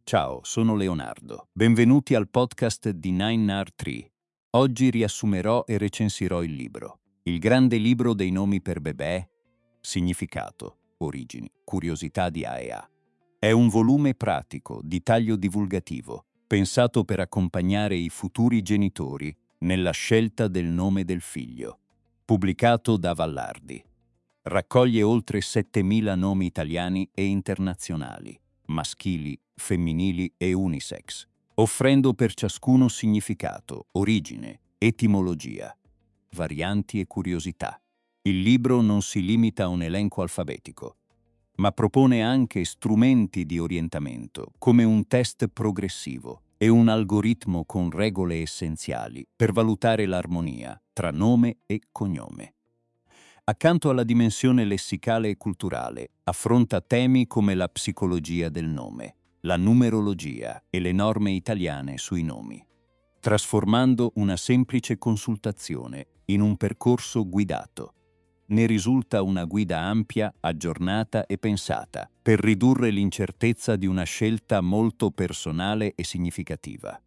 Ciao, sono Leonardo. Benvenuti al podcast di 9R3. Oggi riassumerò e recensirò il libro. Il grande libro dei nomi per bebè, significato, origini, curiosità di AEA. È un volume pratico, di taglio divulgativo, pensato per accompagnare i futuri genitori nella scelta del nome del figlio. Pubblicato da Vallardi. Raccoglie oltre 7.000 nomi italiani e internazionali, maschili, femminili e unisex, offrendo per ciascuno significato, origine, etimologia, varianti e curiosità. Il libro non si limita a un elenco alfabetico, ma propone anche strumenti di orientamento, come un test progressivo e un algoritmo con regole essenziali per valutare l'armonia tra nome e cognome. Accanto alla dimensione lessicale e culturale, affronta temi come la psicologia del nome, la numerologia e le norme italiane sui nomi, trasformando una semplice consultazione in un percorso guidato. Ne risulta una guida ampia, aggiornata e pensata per ridurre l'incertezza di una scelta molto personale e significativa.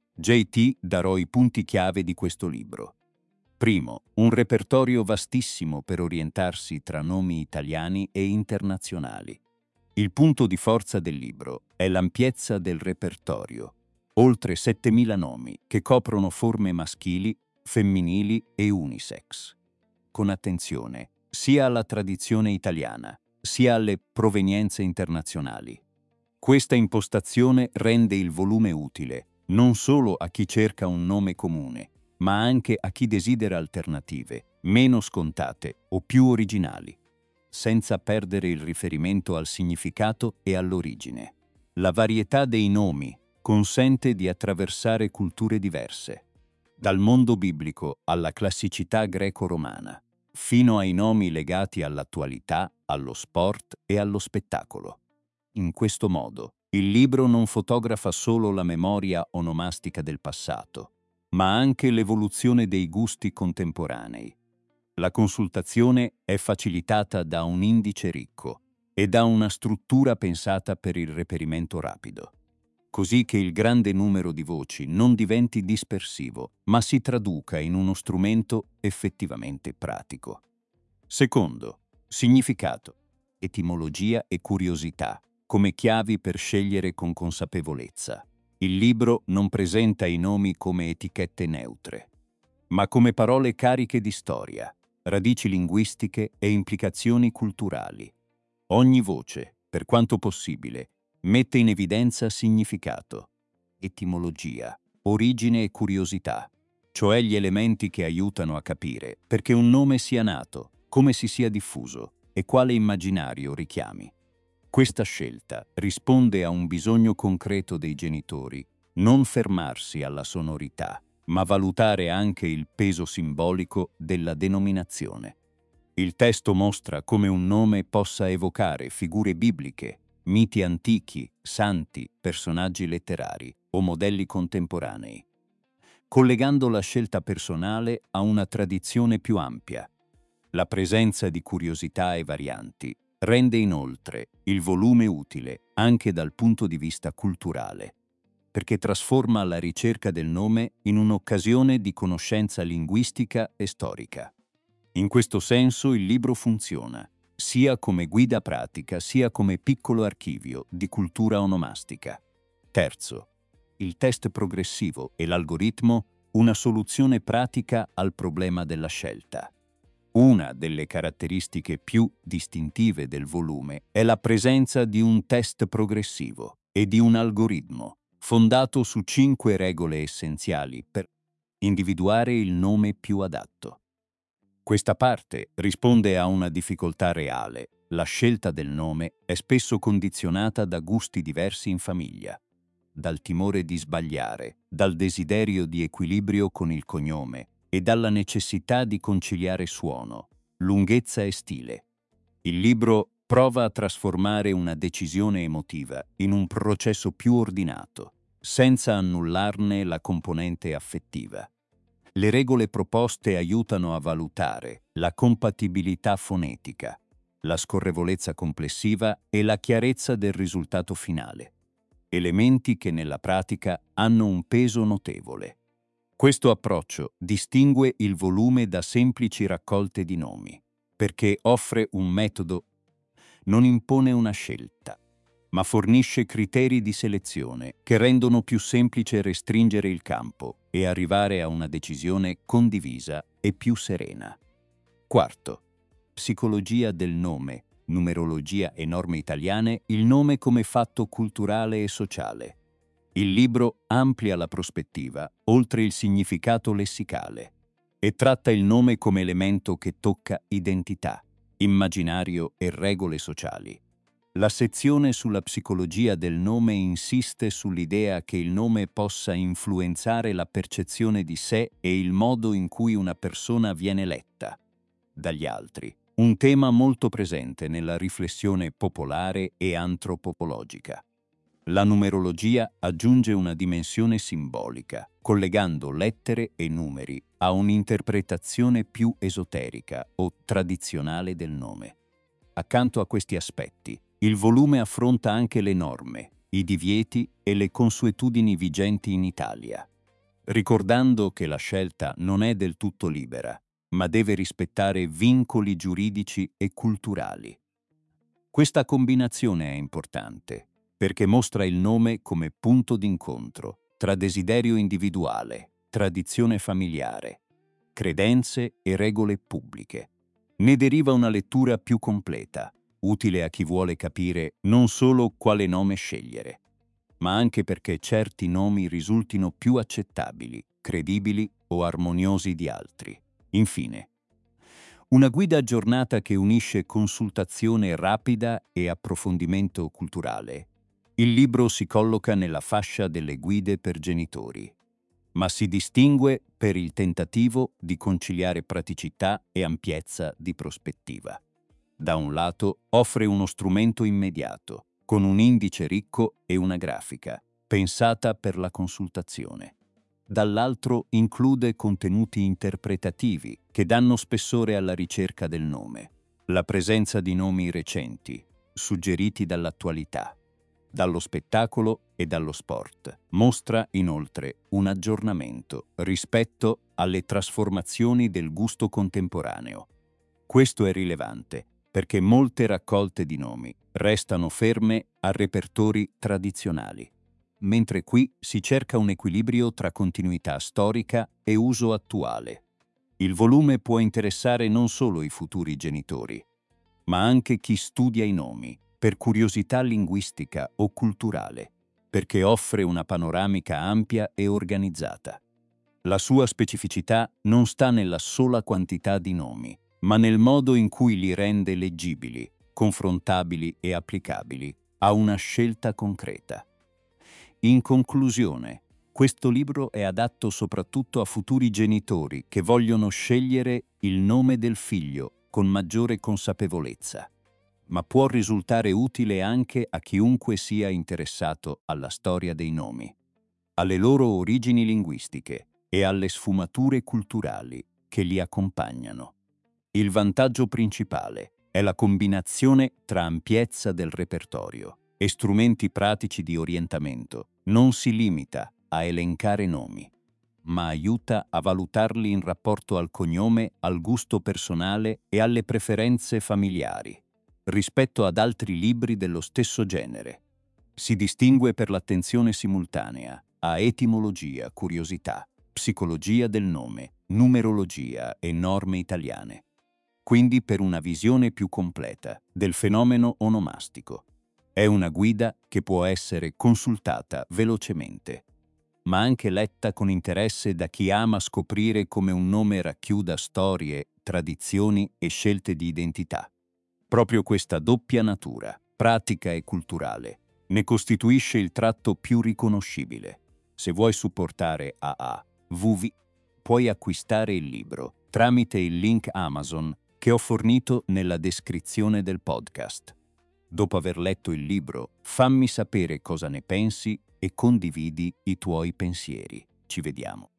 JT darò i punti chiave di questo libro. Primo, un repertorio vastissimo per orientarsi tra nomi italiani e internazionali. Il punto di forza del libro è l'ampiezza del repertorio. Oltre 7.000 nomi che coprono forme maschili, femminili e unisex. Con attenzione sia alla tradizione italiana, sia alle provenienze internazionali. Questa impostazione rende il volume utile non solo a chi cerca un nome comune, ma anche a chi desidera alternative, meno scontate o più originali, senza perdere il riferimento al significato e all'origine. La varietà dei nomi consente di attraversare culture diverse, dal mondo biblico alla classicità greco-romana, fino ai nomi legati all'attualità, allo sport e allo spettacolo. In questo modo, il libro non fotografa solo la memoria onomastica del passato, ma anche l'evoluzione dei gusti contemporanei. La consultazione è facilitata da un indice ricco e da una struttura pensata per il reperimento rapido, così che il grande numero di voci non diventi dispersivo, ma si traduca in uno strumento effettivamente pratico. Secondo, significato, etimologia e curiosità, come chiavi per scegliere con consapevolezza. Il libro non presenta i nomi come etichette neutre, ma come parole cariche di storia, radici linguistiche e implicazioni culturali. Ogni voce, per quanto possibile, mette in evidenza significato, etimologia, origine e curiosità, cioè gli elementi che aiutano a capire perché un nome sia nato, come si sia diffuso e quale immaginario richiami. Questa scelta risponde a un bisogno concreto dei genitori, non fermarsi alla sonorità, ma valutare anche il peso simbolico della denominazione. Il testo mostra come un nome possa evocare figure bibliche, miti antichi, santi, personaggi letterari o modelli contemporanei, collegando la scelta personale a una tradizione più ampia. La presenza di curiosità e varianti rende inoltre il volume utile anche dal punto di vista culturale, perché trasforma la ricerca del nome in un'occasione di conoscenza linguistica e storica. In questo senso il libro funziona, sia come guida pratica sia come piccolo archivio di cultura onomastica. Terzo, il test progressivo e l'algoritmo, una soluzione pratica al problema della scelta. Una delle caratteristiche più distintive del volume è la presenza di un test progressivo e di un algoritmo fondato su 5 regole essenziali per individuare il nome più adatto. Questa parte risponde a una difficoltà reale. La scelta del nome è spesso condizionata da gusti diversi in famiglia, dal timore di sbagliare, dal desiderio di equilibrio con il cognome e dalla necessità di conciliare suono, lunghezza e stile. Il libro prova a trasformare una decisione emotiva in un processo più ordinato, senza annullarne la componente affettiva. Le regole proposte aiutano a valutare la compatibilità fonetica, la scorrevolezza complessiva e la chiarezza del risultato finale. elementi che nella pratica hanno un peso notevole. Questo approccio distingue il volume da semplici raccolte di nomi, perché offre un metodo, non impone una scelta, ma fornisce criteri di selezione che rendono più semplice restringere il campo e arrivare a una decisione condivisa e più serena. Quarto, psicologia del nome, numerologia e norme italiane, il nome come fatto culturale e sociale. Il libro amplia la prospettiva oltre il significato lessicale e tratta il nome come elemento che tocca identità, immaginario e regole sociali. La sezione sulla psicologia del nome insiste sull'idea che il nome possa influenzare la percezione di sé e il modo in cui una persona viene letta dagli altri, un tema molto presente nella riflessione popolare e antropologica. La numerologia aggiunge una dimensione simbolica, collegando lettere e numeri a un'interpretazione più esoterica o tradizionale del nome. Accanto a questi aspetti, il volume affronta anche le norme, i divieti e le consuetudini vigenti in Italia, ricordando che la scelta non è del tutto libera, ma deve rispettare vincoli giuridici e culturali. Questa combinazione è importante, perché mostra il nome come punto d'incontro tra desiderio individuale, tradizione familiare, credenze e regole pubbliche. Ne deriva una lettura più completa, utile a chi vuole capire non solo quale nome scegliere, ma anche perché certi nomi risultino più accettabili, credibili o armoniosi di altri. Infine, una guida aggiornata che unisce consultazione rapida e approfondimento culturale. Il libro si colloca nella fascia delle guide per genitori, ma si distingue per il tentativo di conciliare praticità e ampiezza di prospettiva. Da un lato offre uno strumento immediato, con un indice ricco e una grafica, pensata per la consultazione. Dall'altro include contenuti interpretativi che danno spessore alla ricerca del nome, la presenza di nomi recenti, suggeriti dall'attualità, dallo spettacolo e dallo sport. Mostra inoltre un aggiornamento rispetto alle trasformazioni del gusto contemporaneo. Questo è rilevante perché molte raccolte di nomi restano ferme a repertori tradizionali, mentre qui si cerca un equilibrio tra continuità storica e uso attuale. Il volume può interessare non solo i futuri genitori, ma anche chi studia i nomi, per curiosità linguistica o culturale, perché offre una panoramica ampia e organizzata. La sua specificità non sta nella sola quantità di nomi, ma nel modo in cui li rende leggibili, confrontabili e applicabili a una scelta concreta. In conclusione, questo libro è adatto soprattutto a futuri genitori che vogliono scegliere il nome del figlio con maggiore consapevolezza, ma può risultare utile anche a chiunque sia interessato alla storia dei nomi, alle loro origini linguistiche e alle sfumature culturali che li accompagnano. Il vantaggio principale è la combinazione tra ampiezza del repertorio e strumenti pratici di orientamento. Non si limita a elencare nomi, ma aiuta a valutarli in rapporto al cognome, al gusto personale e alle preferenze familiari, rispetto ad altri libri dello stesso genere. Si distingue per l'attenzione simultanea a etimologia, curiosità, psicologia del nome, numerologia e norme italiane. Quindi per una visione più completa del fenomeno onomastico. È una guida che può essere consultata velocemente, ma anche letta con interesse da chi ama scoprire come un nome racchiuda storie, tradizioni e scelte di identità. Proprio questa doppia natura, pratica e culturale, ne costituisce il tratto più riconoscibile. Se vuoi supportare AAVV, puoi acquistare il libro tramite il link Amazon che ho fornito nella descrizione del podcast. Dopo aver letto il libro, fammi sapere cosa ne pensi e condividi i tuoi pensieri. Ci vediamo.